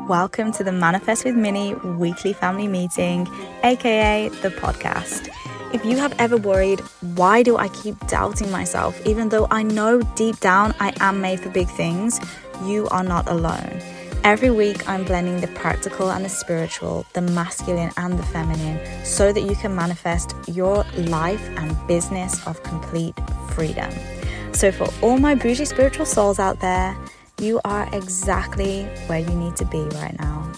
Welcome to the Manifest with Minnie weekly family meeting, aka the podcast. If you have ever worried, why do I keep doubting myself even though I know deep down I am made for big things, you are not alone. Every week I'm blending the practical and the spiritual, the masculine and the feminine, so that you can manifest your life and business of complete freedom. So for all my bougie spiritual souls out there, you are exactly where you need to be right now.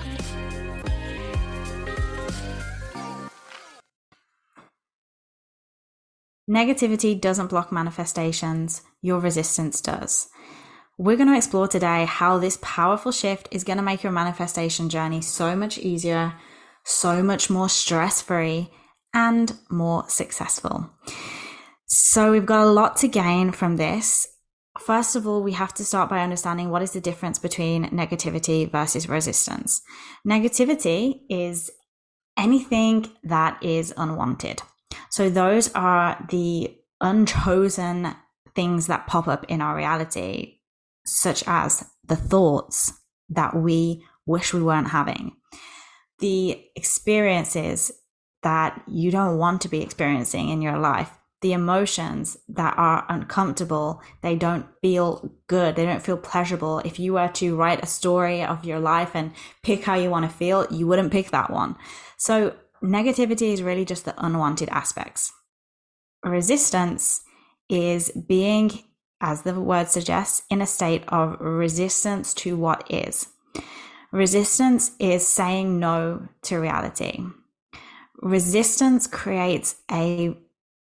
Negativity doesn't block manifestations, your resistance does. We're going to explore today how this powerful shift is going to make your manifestation journey so much easier, so much more stress-free, and more successful. So we've got a lot to gain from this. First of all, we have to start by understanding what is the difference between negativity versus resistance. Negativity is anything that is unwanted. So those are the unchosen things that pop up in our reality, such as the thoughts that we wish we weren't having, the experiences that you don't want to be experiencing in your life, the emotions that are uncomfortable, they don't feel good, they don't feel pleasurable. If you were to write a story of your life and pick how you want to feel, you wouldn't pick that one. So negativity is really just the unwanted aspects. Resistance is being, as the word suggests, in a state of resistance to what is. Resistance is saying no to reality. Resistance creates a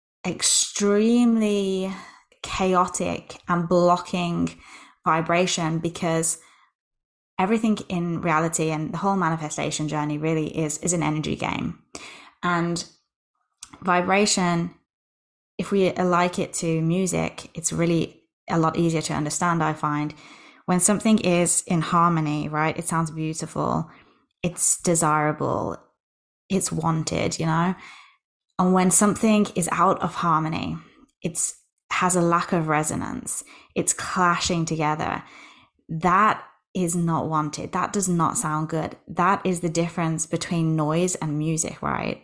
extremely chaotic and blocking vibration, because everything in reality and the whole manifestation journey really is an energy game. And vibration, if we like it to music, it's really a lot easier to understand, I find. When something is in harmony, right, it sounds beautiful, it's desirable, it's wanted, you know. And when something is out of harmony, it has a lack of resonance, it's clashing together, that is not wanted. That does not sound good. That is the difference between noise and music, right?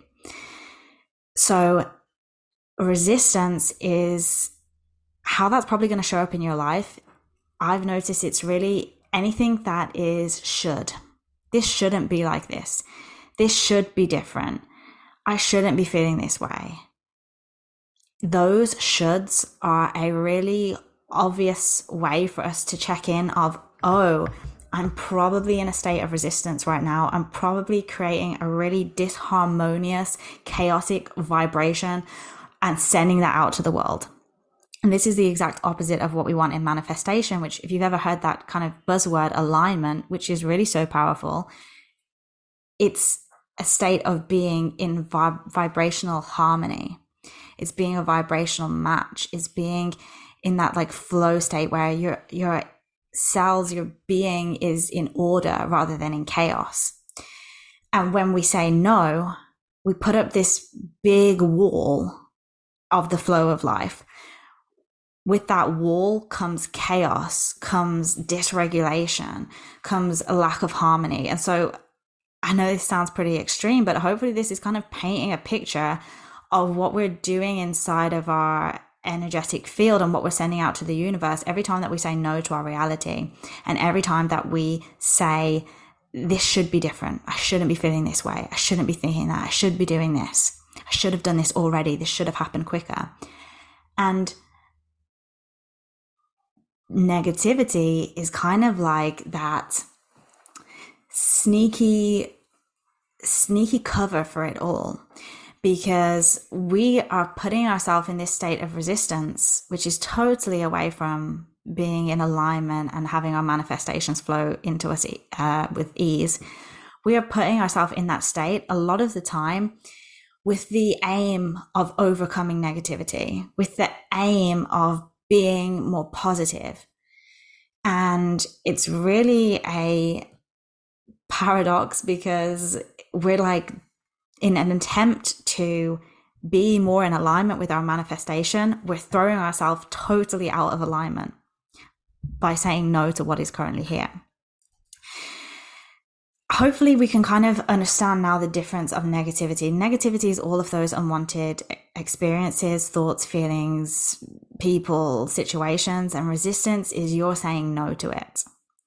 So resistance is how that's probably going to show up in your life. I've noticed it's really anything that is should. This shouldn't be like this. This should be different. I shouldn't be feeling this way. Those shoulds are a really obvious way for us to check in of, oh, I'm probably in a state of resistance right now. I'm probably creating a really disharmonious, chaotic vibration and sending that out to the world. And this is the exact opposite of what we want in manifestation, which, if you've ever heard that kind of buzzword alignment, which is really so powerful, it's a state of being in vibrational harmony. It's being a vibrational match. It's being in that like flow state where your cells, your being is in order rather than in chaos. And when we say no, we put up this big wall of the flow of life. With that wall comes chaos, comes dysregulation, comes a lack of harmony. And so I know this sounds pretty extreme, but hopefully this is kind of painting a picture of what we're doing inside of our energetic field and what we're sending out to the universe every time that we say no to our reality, and every time that we say, this should be different. I shouldn't be feeling this way. I shouldn't be thinking that. I should be doing this. I should have done this already. This should have happened quicker. And negativity is kind of like that sneaky cover for it all, because we are putting ourselves in this state of resistance, which is totally away from being in alignment and having our manifestations flow into us with ease. We are putting ourselves in that state a lot of the time with the aim of overcoming negativity, with the aim of being more positive. And it's really a paradox, because we're like, in an attempt to be more in alignment with our manifestation, we're throwing ourselves totally out of alignment by saying no to what is currently here. hopefully we can kind of understand now the difference of negativity. Negativity is all of those unwanted experiences, thoughts, feelings, people, situations, and resistance is you're saying no to it.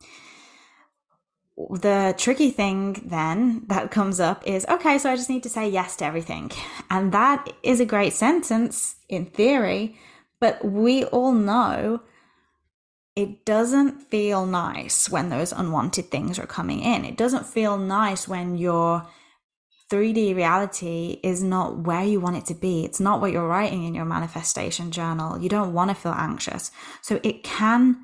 The tricky thing then that comes up is, okay, so I just need to say yes to everything. And that is a great sentence in theory, but we all know it doesn't feel nice when those unwanted things are coming in. It doesn't feel nice when your 3D reality is not where you want it to be. It's not what you're writing in your manifestation journal. You don't want to feel anxious. So it can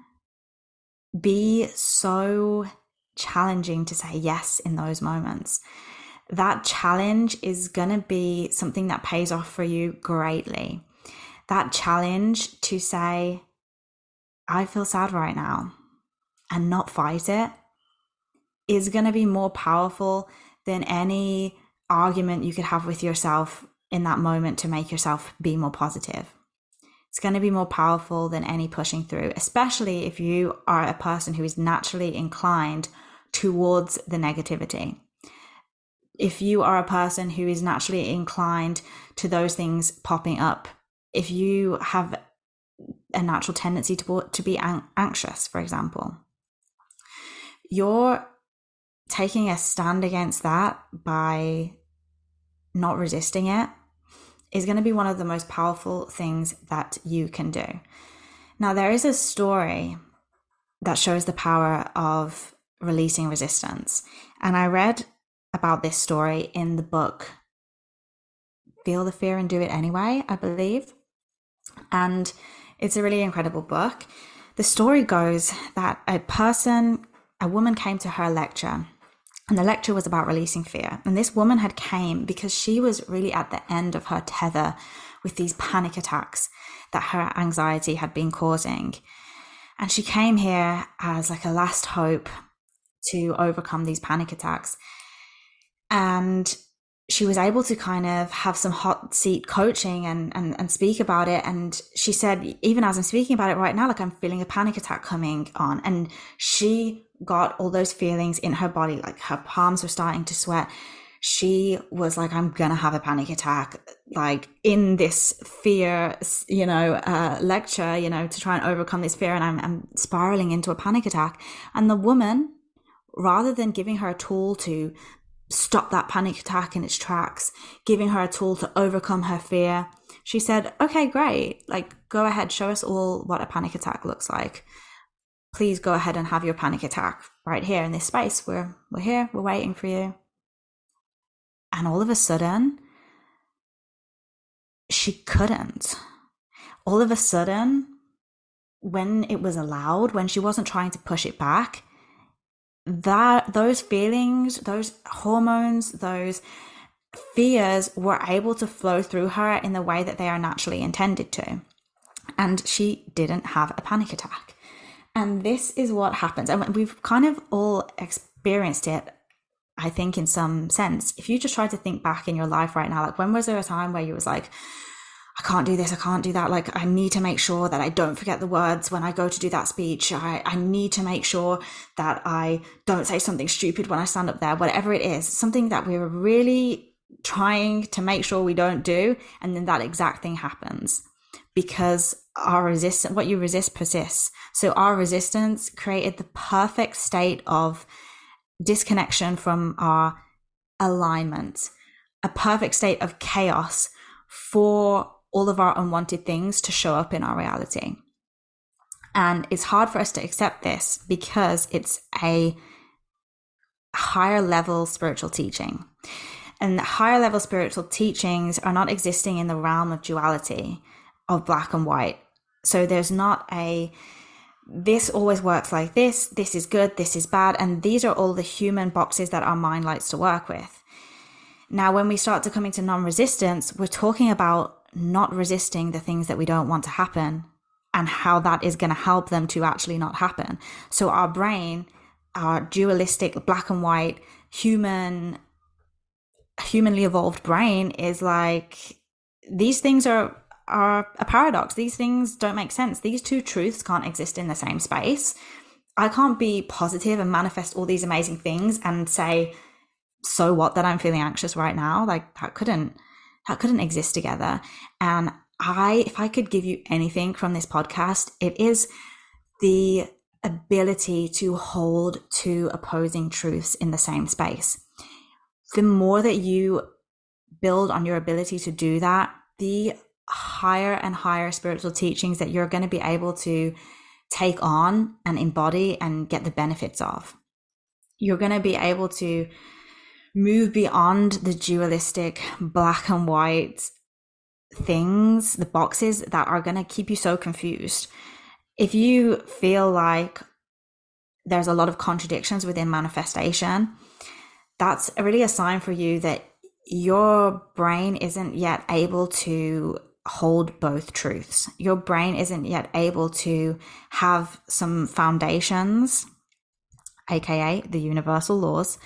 be so challenging to say yes in those moments. That challenge is going to be something that pays off for you greatly. That challenge to say, I feel sad right now, and not fight it is going to be more powerful than any argument you could have with yourself in that moment to make yourself be more positive. It's going to be more powerful than any pushing through, especially if you are a person who is naturally inclined towards the negativity. If you are a person who is naturally inclined to those things popping up, if you have a natural tendency to be anxious, for example, you're taking a stand against that by not resisting it is going to be one of the most powerful things that you can do. Now, there is a story that shows the power of releasing resistance. And I read about this story in the book, Feel the Fear and Do It Anyway, I believe. And it's a really incredible book. The story goes that a woman came to her lecture, and the lecture was about releasing fear. And this woman had came because she was really at the end of her tether with these panic attacks that her anxiety had been causing. And she came here as like a last hope to overcome these panic attacks. And she was able to kind of have some hot seat coaching and speak about it. And she said, even as I'm speaking about it right now, like I'm feeling a panic attack coming on. And she got all those feelings in her body, like her palms were starting to sweat. She was like, I'm going to have a panic attack, like in this fear, lecture, to try and overcome this fear. And I'm spiraling into a panic attack. And the woman, rather than giving her a tool to stop that panic attack in its tracks, giving her a tool to overcome her fear, she said, okay, great. Like, go ahead, show us all what a panic attack looks like. Please go ahead and have your panic attack right here in this space. We're here, we're waiting for you. And all of a sudden, she couldn't. All of a sudden, when it was allowed, when she wasn't trying to push it back, those feelings, those hormones, those fears were able to flow through her in the way that they are naturally intended to. And she didn't have a panic attack. And this is what happens. And we've kind of all experienced it, I think, in some sense. If you just try to think back in your life right now, like when was there a time where you was like, I can't do this, I can't do that. Like, I need to make sure that I don't forget the words when I go to do that speech. I need to make sure that I don't say something stupid when I stand up there, whatever it is, something that we're really trying to make sure we don't do. And then that exact thing happens because what you resist persists. So our resistance created the perfect state of disconnection from our alignment, a perfect state of chaos for all of our unwanted things to show up in our reality. And it's hard for us to accept this because it's a higher level spiritual teaching. And higher level spiritual teachings are not existing in the realm of duality, of black and white. So there's not this always works like this is good, this is bad. And these are all the human boxes that our mind likes to work with. Now, when we start to come into non-resistance, we're talking about not resisting the things that we don't want to happen and how that is going to help them to actually not happen. So our brain, our dualistic, black and white, humanly evolved brain is like, these things are a paradox. These things don't make sense. These two truths can't exist in the same space. I can't be positive and manifest all these amazing things and say, so what that I'm feeling anxious right now? Like that couldn't exist together. And if I could give you anything from this podcast, it is the ability to hold two opposing truths in the same space. The more that you build on your ability to do that, the higher and higher spiritual teachings that you're going to be able to take on and embody and get the benefits of. You're going to be able to move beyond the dualistic black and white things, the boxes that are going to keep you so confused. If you feel like there's a lot of contradictions within manifestation, that's really a sign for you that your brain isn't yet able to hold both truths. Your brain isn't yet able to have some foundations, aka the universal laws,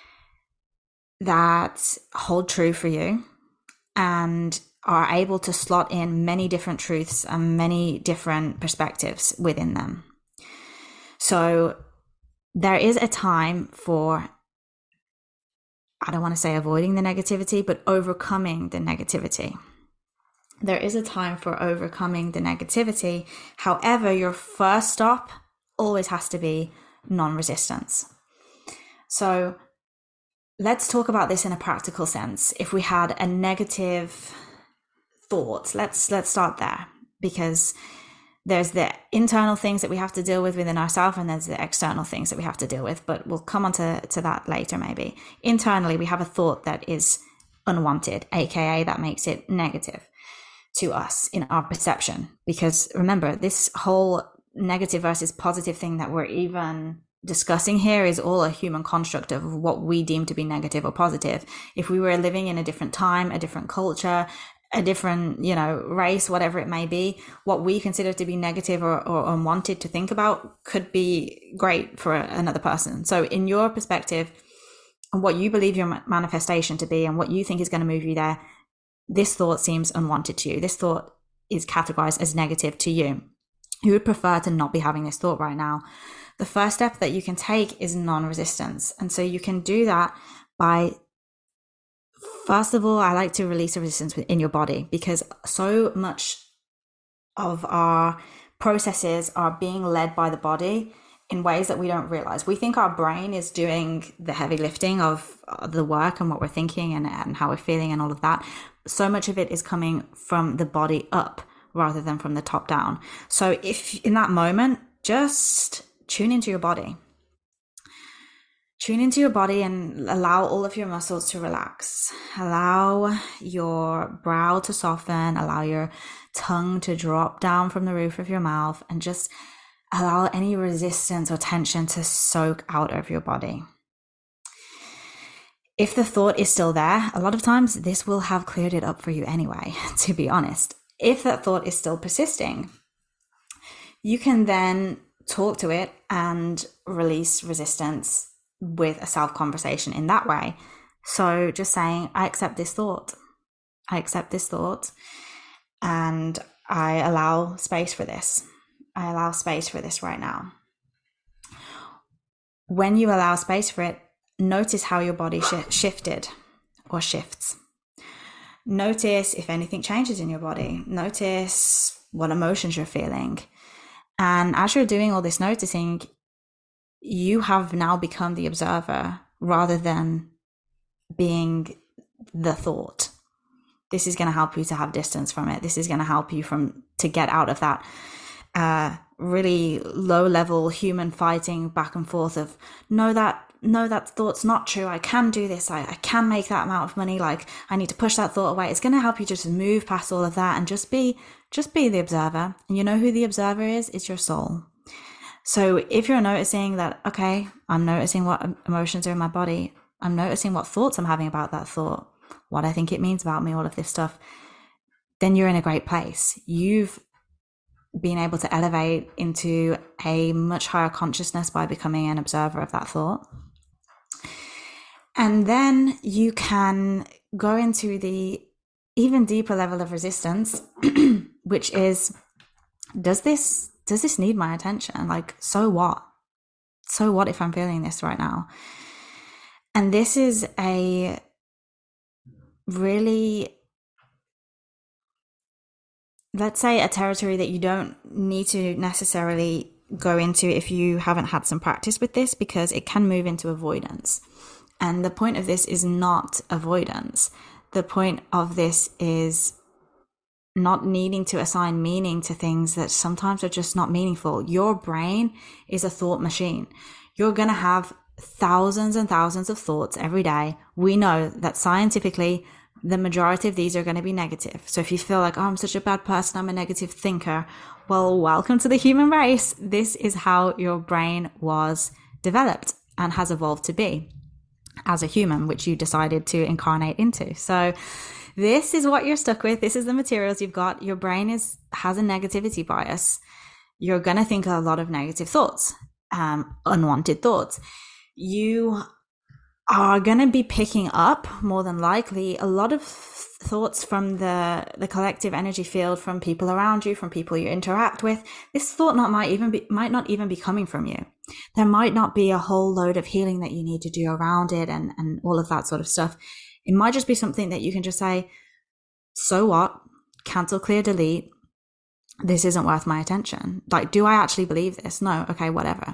that hold true for you and are able to slot in many different truths and many different perspectives within them. So there is a time for, I don't want to say avoiding the negativity, but overcoming the negativity. There is a time for overcoming the negativity. However, your first stop always has to be non-resistance. So let's talk about this in a practical sense. If we had a negative thought, let's start there, because there's the internal things that we have to deal with within ourselves, and there's the external things that we have to deal with, but we'll come on to that later maybe. Internally, we have a thought that is unwanted, aka that makes it negative to us in our perception. Because remember, this whole negative versus positive thing that we're even discussing here is all a human construct of what we deem to be negative or positive. If we were living in a different time, a different culture, a different, race, whatever it may be, what we consider to be negative or unwanted to think about could be great for another person. So in your perspective, and what you believe your manifestation to be and what you think is going to move you there, this thought seems unwanted to you. This thought is categorized as negative to you. You would prefer to not be having this thought right now. The first step that you can take is non-resistance. And so you can do that by, first of all, I like to release a resistance in your body, because so much of our processes are being led by the body in ways that we don't realize. We think our brain is doing the heavy lifting of the work and what we're thinking and how we're feeling and all of that. So much of it is coming from the body up rather than from the top down. So if in that moment, just tune into your body. Tune into your body and allow all of your muscles to relax. Allow your brow to soften. Allow your tongue to drop down from the roof of your mouth, and just allow any resistance or tension to soak out of your body. If the thought is still there, a lot of times this will have cleared it up for you anyway, to be honest. If that thought is still persisting, you can then talk to it and release resistance with a self-conversation in that way. So just saying, I accept this thought. I accept this thought, and I allow space for this. I allow space for this right now. When you allow space for it, notice how your body shifted or shifts. Notice if anything changes in your body. Notice what emotions you're feeling. And as you're doing all this noticing, you have now become the observer rather than being the thought. This is going to help you to have distance from it. This is going to help you to get out of that really low level human fighting back and forth of no, that thought's not true. I can do this. I can make that amount of money. Like, I need to push that thought away. It's going to help you just move past all of that and just be the observer. And you know who the observer is? It's your soul. So if you're noticing that, okay, I'm noticing what emotions are in my body. I'm noticing what thoughts I'm having about that thought, what I think it means about me, all of this stuff, then you're in a great place. You've been able to elevate into a much higher consciousness by becoming an observer of that thought. And then you can go into the even deeper level of resistance, which is, does this need my attention? Like, so what? So what if I'm feeling this right now? And this is a really, let's say, a territory that you don't need to necessarily go into if you haven't had some practice with this, because it can move into avoidance. And the point of this is not avoidance. The point of this is not needing to assign meaning to things that sometimes are just not meaningful. Your brain is a thought machine. You're going to have thousands and thousands of thoughts every day. We know that scientifically, the majority of these are going to be negative. So if you feel like, oh, I'm such a bad person, I'm a negative thinker, well, welcome to the human race. This is how your brain was developed and has evolved to be as a human, which you decided to incarnate into. So this is what you're stuck with. This is the materials you've got. Your brain has a negativity bias. You're going to think a lot of negative thoughts, unwanted thoughts. You are going to be picking up, more than likely, a lot of thoughts from the collective energy field, from people around you, from people you interact with. This thought might not even be coming from you. There might not be a whole load of healing that you need to do around it and all of that sort of stuff. It might just be something that you can just say, so what? Cancel, clear, delete. This isn't worth my attention. Like, do I actually believe this? No. Okay, whatever.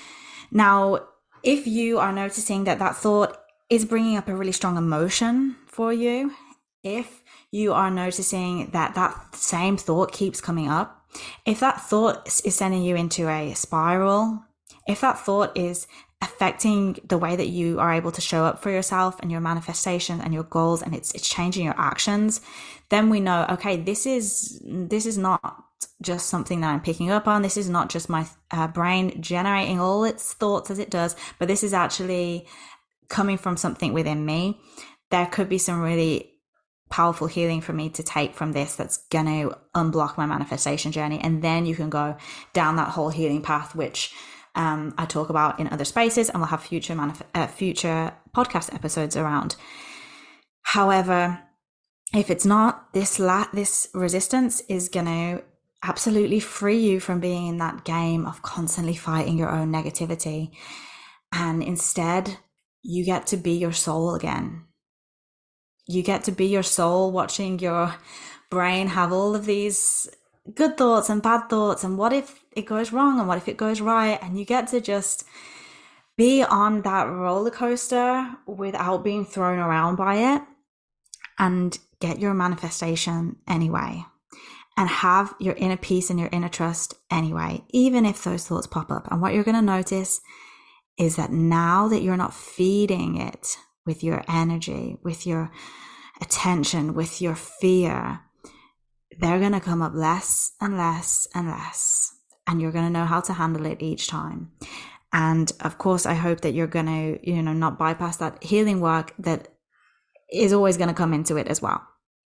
Now, if you are noticing that thought is bringing up a really strong emotion for you, if you are noticing that same thought keeps coming up, if that thought is sending you into a spiral, if that thought is affecting the way that you are able to show up for yourself and your manifestation and your goals, and it's changing your actions, then we know, okay, this is not just something that I'm picking up on. This is not just my brain generating all its thoughts as it does, but this is actually coming from something within me. There could be some really powerful healing for me to take from this that's going to unblock my manifestation journey. And then you can go down that whole healing path, which I talk about in other spaces, and we'll have future podcast episodes around. However, if it's not, this resistance is going to absolutely free you from being in that game of constantly fighting your own negativity. And instead, you get to be your soul again. You get to be your soul, watching your brain have all of these good thoughts and bad thoughts, and what if it goes wrong and what if it goes right, and you get to just be on that roller coaster without being thrown around by it, and get your manifestation anyway, and have your inner peace and your inner trust anyway, even if those thoughts pop up. And what you're going to notice is that now that you're not feeding it with your energy, with your attention, with your fear, they're going to come up less and less and less, and you're going to know how to handle it each time. And of course, I hope that you're going to, not bypass that healing work that is always going to come into it as well.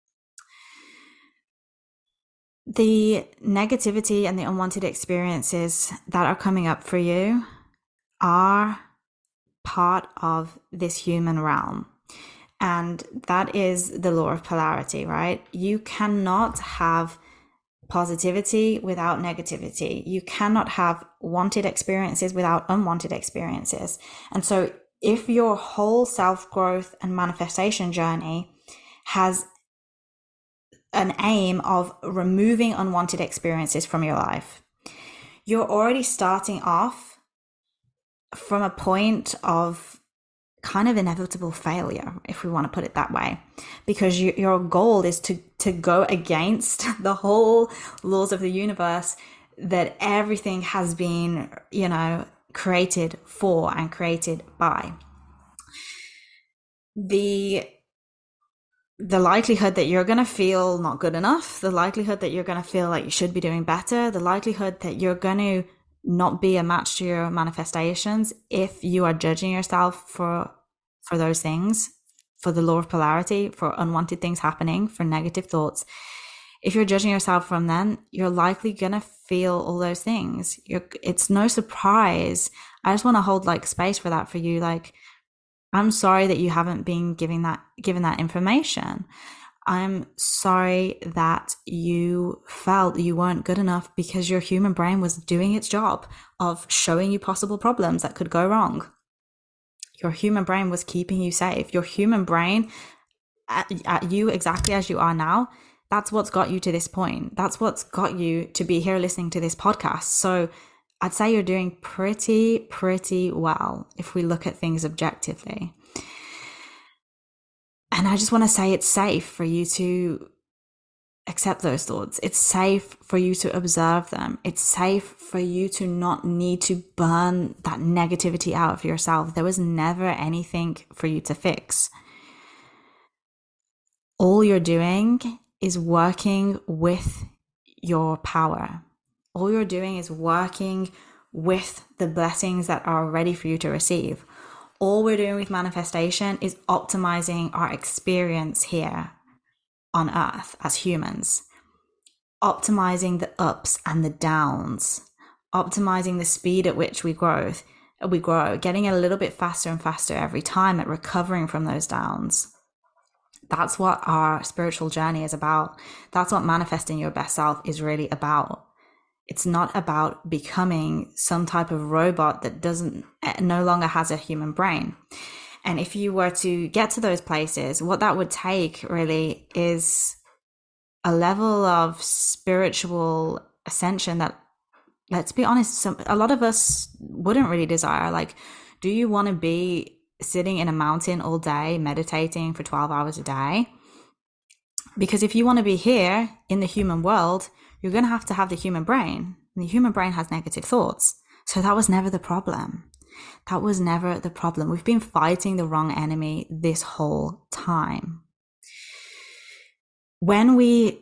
The negativity and the unwanted experiences that are coming up for you are part of this human realm. And that is the law of polarity, right? You cannot have positivity without negativity. You cannot have wanted experiences without unwanted experiences. And so if your whole self-growth and manifestation journey has an aim of removing unwanted experiences from your life, you're already starting off from a point of kind of inevitable failure, if we want to put it that way, because your goal is to go against the whole laws of the universe that everything has been, created for and created by. The likelihood that you're going to feel not good enough, the likelihood that you're going to feel like you should be doing better, the likelihood that you're going to not be a match to your manifestations if you are judging yourself for those things, for the law of polarity, for unwanted things happening, for negative thoughts. If you're judging yourself from them, you're likely going to feel all those things. It's no surprise. I just want to hold space for that for you. I'm sorry that you haven't been given that information. I'm sorry that you felt you weren't good enough because your human brain was doing its job of showing you possible problems that could go wrong. Your human brain was keeping you safe. Your human brain, at you exactly as you are now, that's what's got you to this point. That's what's got you to be here listening to this podcast. So I'd say you're doing pretty well if we look at things objectively. And I just want to say it's safe for you to accept those thoughts. It's safe for you to observe them. It's safe for you to not need to burn that negativity out of yourself. There was never anything for you to fix. All you're doing is working with your power. All you're doing is working with the blessings that are ready for you to receive. All we're doing with manifestation is optimizing our experience here on earth as humans, optimizing the ups and the downs, optimizing the speed at which we grow, getting a little bit faster and faster every time at recovering from those downs. That's what our spiritual journey is about. That's what manifesting your best self is really about. It's not about becoming some type of robot that no longer has a human brain. And if you were to get to those places, what that would take really is a level of spiritual ascension that, let's be honest, a lot of us wouldn't really desire. Like, do you want to be sitting in a mountain all day, meditating for 12 hours a day? Because if you want to be here in the human world, you're going to have the human brain. And the human brain has negative thoughts. So that was never the problem. That was never the problem. We've been fighting the wrong enemy this whole time. When we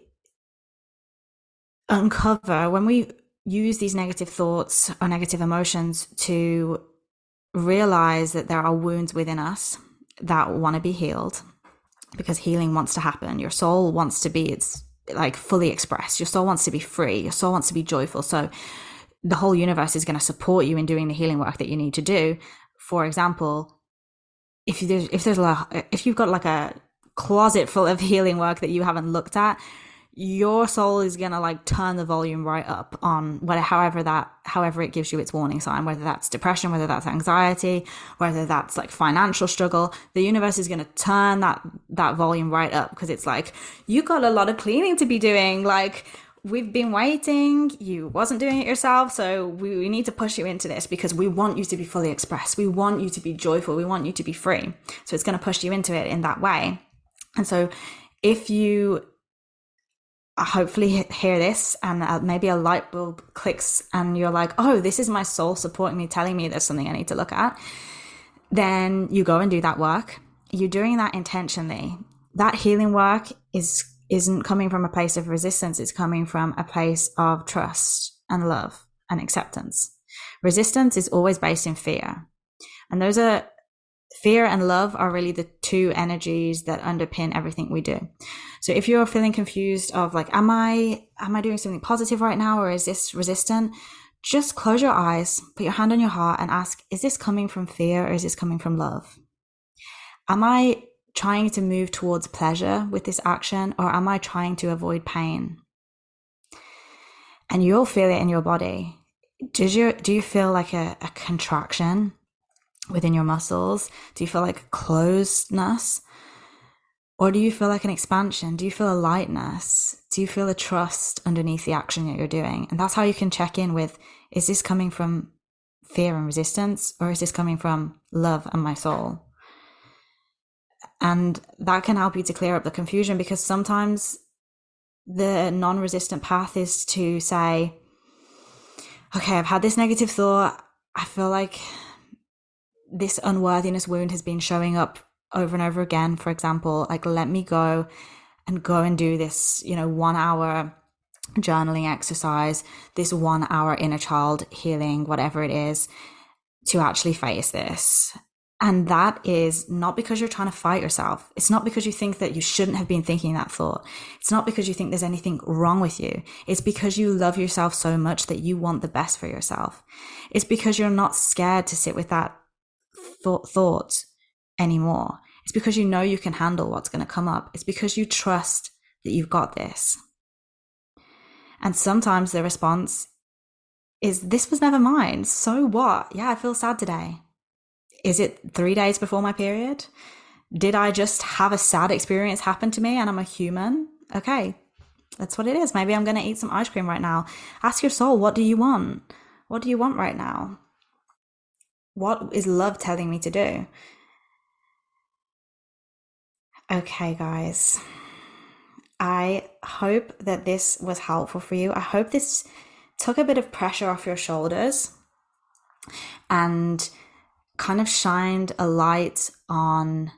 use these negative thoughts or negative emotions to realize that there are wounds within us that want to be healed, because healing wants to happen. Your soul wants to be, it's like fully expressed. Your soul wants to be free. Your soul wants to be joyful. So the whole universe is going to support you in doing the healing work that you need to do. For example, if you've got like a closet full of healing work that you haven't looked at, your soul is going to like turn the volume right up on however it gives you its warning sign, whether that's depression, whether that's anxiety, whether that's like financial struggle. The universe is going to turn that volume right up, because it's like, you got a lot of cleaning to be doing. Like, we've been waiting, you wasn't doing it yourself, so we need to push you into this because we want you to be fully expressed. We want you to be joyful. We want you to be free. So it's going to push you into it in that way. And so if you hopefully hear this and maybe a light bulb clicks and you're like, oh, this is my soul supporting me, telling me there's something I need to look at, then you go and do that work. You're doing that intentionally. That healing work isn't coming from a place of resistance. It's coming from a place of trust and love and acceptance. Resistance is always based in fear. And fear and love are really the two energies that underpin everything we do. So if you're feeling confused of like, am I doing something positive right now, or is this resistant? Just close your eyes, put your hand on your heart and ask, is this coming from fear or is this coming from love? Am I trying to move towards pleasure with this action, or am I trying to avoid pain? And you'll feel it in your body. Do you feel like a contraction within your muscles? Do you feel like closedness? Or do you feel like an expansion? Do you feel a lightness? Do you feel a trust underneath the action that you're doing? And that's how you can check in with, is this coming from fear and resistance, or is this coming from love and my soul? And that can help you to clear up the confusion, because sometimes the non-resistant path is to say, okay, I've had this negative thought. I feel like this unworthiness wound has been showing up over and over again. For example, like, let me go and do this, 1 hour journaling exercise, this 1 hour inner child healing, whatever it is, to actually face this. And that is not because you're trying to fight yourself. It's not because you think that you shouldn't have been thinking that thought. It's not because you think there's anything wrong with you. It's because you love yourself so much that you want the best for yourself. It's because you're not scared to sit with that thought anymore. It's because you know you can handle what's going to come up. It's because you trust that you've got this. And sometimes the response is, this was never mine. So what? Yeah, I feel sad today. Is it 3 days before my period? Did I just have a sad experience happen to me and I'm a human? Okay, that's what it is. Maybe I'm going to eat some ice cream right now. Ask your soul, what do you want? What do you want right now? What is love telling me to do? Okay, guys. I hope that this was helpful for you. I hope this took a bit of pressure off your shoulders and kind of shined a light on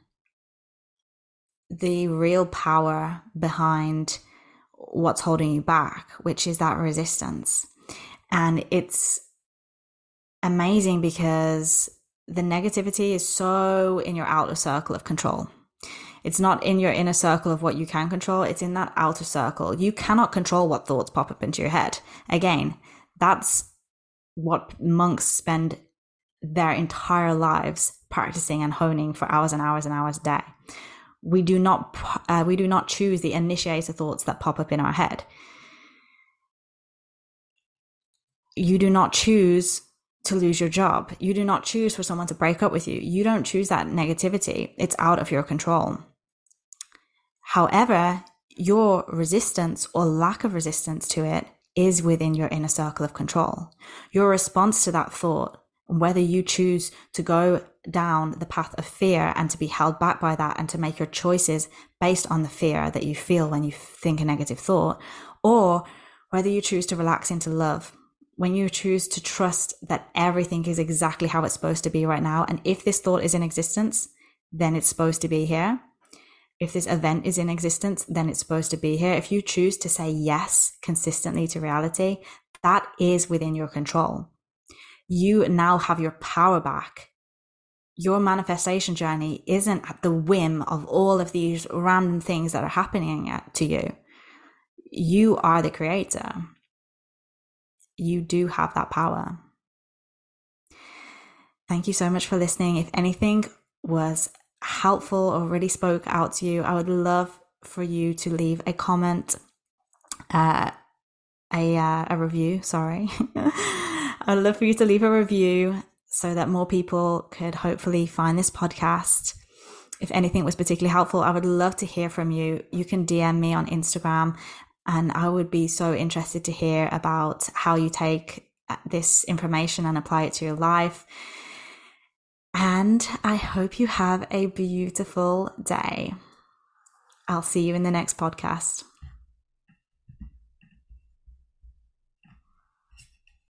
the real power behind what's holding you back, which is that resistance. And it's amazing because the negativity is so in your outer circle of control. It's not in your inner circle of what you can control. It's in that outer circle. You cannot control what thoughts pop up into your head. Again, that's what monks spend their entire lives practicing and honing for hours and hours and hours a day. We do not choose the initiator thoughts that pop up in our head. You do not choose to lose your job. You do not choose for someone to break up with you. You don't choose that negativity. It's out of your control. However, your resistance or lack of resistance to it is within your inner circle of control. Your response to that thought, whether you choose to go down the path of fear and to be held back by that and to make your choices based on the fear that you feel when you think a negative thought, or whether you choose to relax into love, when you choose to trust that everything is exactly how it's supposed to be right now. And if this thought is in existence, then it's supposed to be here. If this event is in existence, then it's supposed to be here. If you choose to say yes consistently to reality, that is within your control. You now have your power back. Your manifestation journey isn't at the whim of all of these random things that are happening to you. You are the creator. You do have that power. Thank you so much for listening. If anything was helpful or really spoke out to you, I would love for you to leave a comment, a review, sorry. I'd love for you to leave a review so that more people could hopefully find this podcast. If anything was particularly helpful, I would love to hear from you. You can DM me on Instagram, and I would be so interested to hear about how you take this information and apply it to your life. And I hope you have a beautiful day. I'll see you in the next podcast.